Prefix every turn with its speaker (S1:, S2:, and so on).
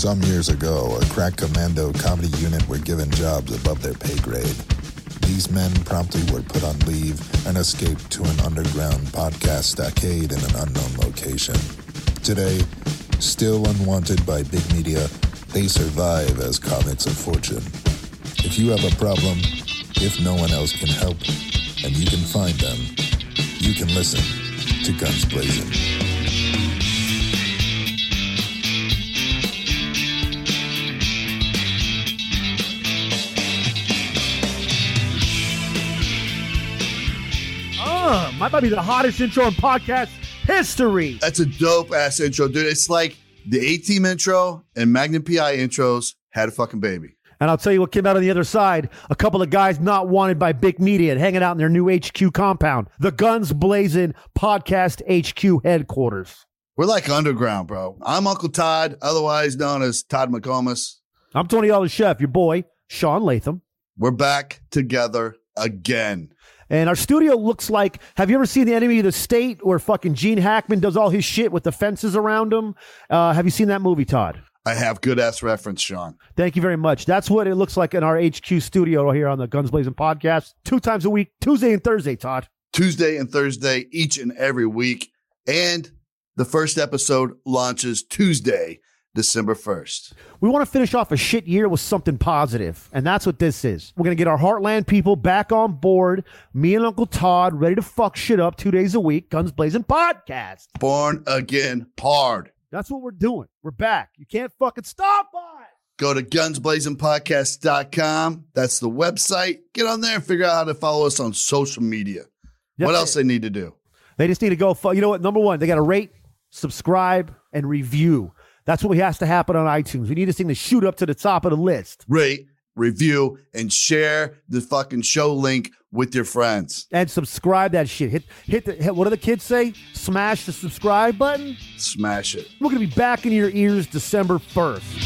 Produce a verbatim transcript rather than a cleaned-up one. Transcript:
S1: Some years ago, a crack commando comedy unit were given jobs above their pay grade. These men promptly were put on leave and escaped to an underground podcast arcade in an unknown location. Today, still unwanted by big media, they survive as comics of fortune. If you have a problem, if no one else can help, and you can find them, you can listen to Guns Blazing.
S2: Uh, might be the hottest intro in podcast history.
S3: That's a dope-ass intro, dude. It's like the A-Team intro and Magnum P I intros had a fucking baby.
S2: And I'll tell you what came out on the other side. A couple of guys not wanted by big media and hanging out in their new H Q compound. The Guns Blazing Podcast H Q headquarters.
S3: We're like underground, bro. I'm Uncle Todd, otherwise known as Todd McComas.
S2: I'm Tony All the Chef, your boy, Sean Latham.
S3: We're back together again.
S2: And our studio looks like, have you ever seen The Enemy of the State where fucking Gene Hackman does all his shit with the fences around him? Uh, have you seen that movie, Todd?
S3: I have good-ass reference, Sean.
S2: Thank you very much. That's what it looks like in our H Q studio here on the Guns Blazing Podcast. Two times a week, Tuesday and Thursday, Todd.
S3: Tuesday and Thursday, each and every week. And the first episode launches Tuesday, December first.
S2: We want to finish off a shit year with something positive, and that's what this is. We're going to get our Heartland people back on board. Me and Uncle Todd ready to fuck shit up two days a week. Guns Blazing Podcast.
S3: Born again hard.
S2: That's what we're doing. We're back. You can't fucking stop us.
S3: Go to guns blazing podcast dot com. That's the website. Get on there and figure out how to follow us on social media.
S2: That's
S3: what else
S2: it.
S3: they need to do?
S2: They just need to go, you know what? Number one, they got to rate, subscribe, and review. That's what has to happen on iTunes. We need this thing to shoot up to the top of the list.
S3: Rate, review, and share the fucking show link with your friends.
S2: And subscribe that shit. Hit, hit the, hit, what do the kids say? Smash the subscribe button.
S3: Smash it.
S2: We're going to be back in your ears December first.